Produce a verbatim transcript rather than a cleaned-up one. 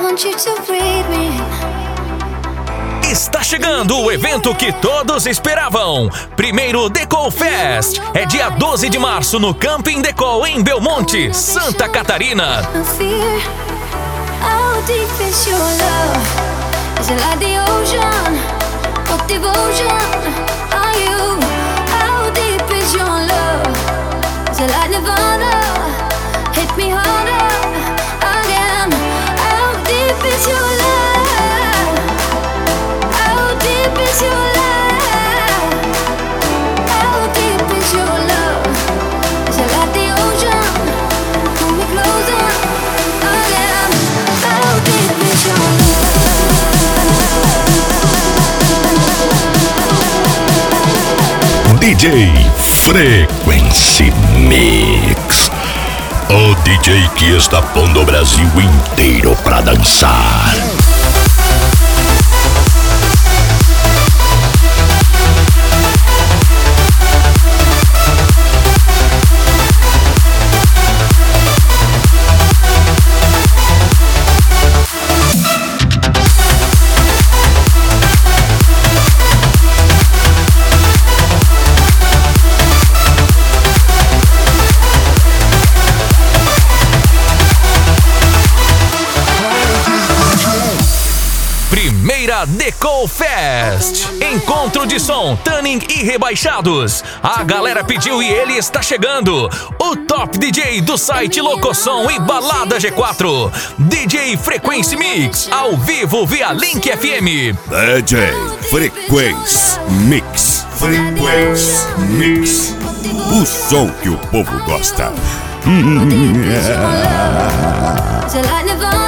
want you to breathe me. Está chegando o evento que todos esperavam. Primeiro Decol Fest. É dia doze de março no Camping Decol em Belmonte, Santa Catarina. No fear. How deep is your love? Is it like the ocean? What devotion are you? How deep is your love? Is it like Nirvana? Hit me harder again. How deep is your love? How deep is your love? How deep is your love? Is it like the ocean? Pull me closer again. How deep is your love? D J Frequency Mix, o D J que está pondo o Brasil inteiro pra dançar. Primeira Decol Fest. Encontro de som, tuning e rebaixados. A galera pediu e ele está chegando. O top D J do site Locosom e Balada G quatro. D J Frequency Mix, ao vivo via Link F M. D J Frequency Mix. Frequency Mix. O som que o povo gosta. Till I never